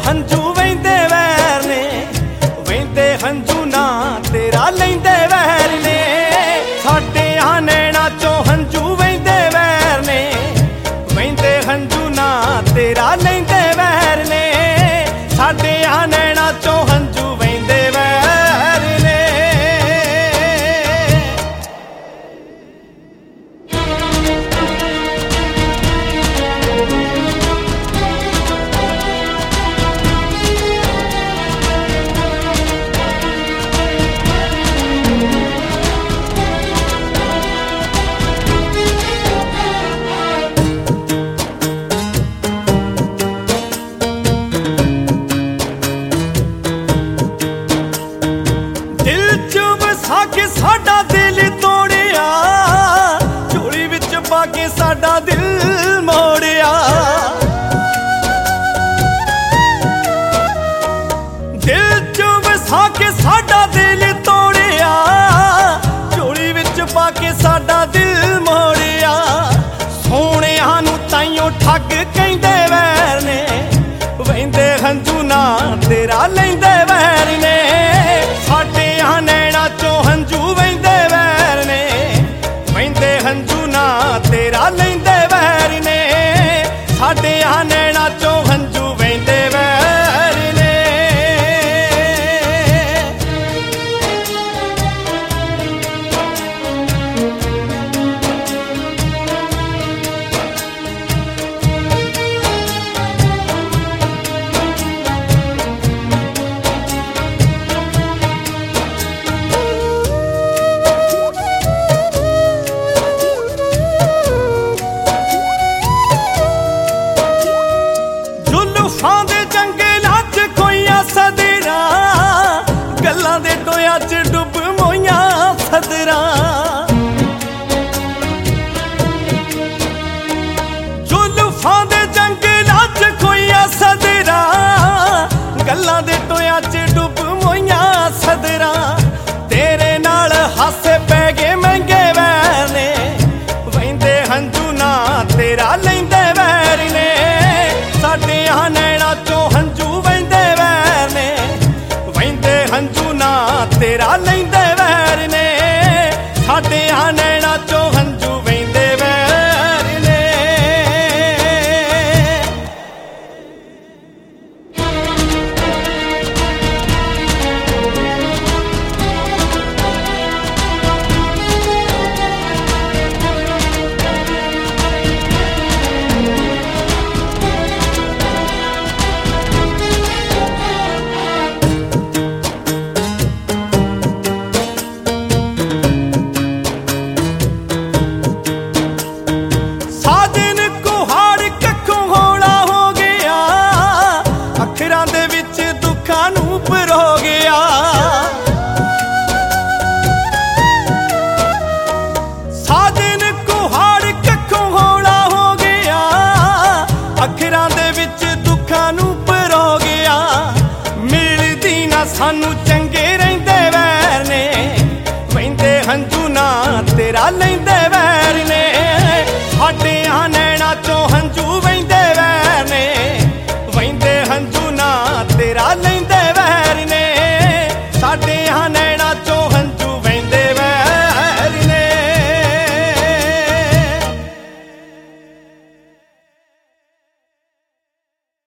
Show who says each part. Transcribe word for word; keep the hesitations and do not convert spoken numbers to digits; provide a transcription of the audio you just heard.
Speaker 1: हंजू वहिंदे वैर ने, वहिंदे हंजू ना तेरा लैंदे वैर ने। साडे नैना चों हंजू वहिंदे वैर ने, वहिंदे हंजू ना तेरा लैंदे वैर ने। साडे नैना चों हंजू वहिंदे वैर ने। के साडा दिल तोड़िया, झोली विच पा के साडा दिल मोड़िया। दिल च वसा के साडा दिल तोड़िया, झोली विच पा के साडा दिल मोड़िया। सोहणिया नूं ताइयों ठग कहंदे वैर ने, वहिंदे हंजू ना तेरा लैंदे वैर ने। साडे नैना चों हंजू वहिंदे वैर ने, वहिंदे हंजू ना तेरा लैंदे वैर ने। साडे नैना चों हंजू वहिंदे वैर ने। जुल्फां दे जंगलां च कोइयां सदरां, गल्लां दे टोयां च डुब मोइयां सदरां। जुल्फां दे जंगलां च कोइयां सदरां, गल्लां दे टोयां च डुब मोइयां सदरां। तेरे नाल हासे पै गए महंगे वैर ने, वहिंदे हंजू ना तेरा लैंदे वैर ने। साडे नैना चों हंजू वहिंदे वैर ने, वहिंदे हंजू ना तेरा लैंदे वैर ने। साडे नैना चों हंजू वहिंदे वैर ने। सानू चंगे रहिंदे वैर ने, वहिंदे हंजू ना तेरा लैंदे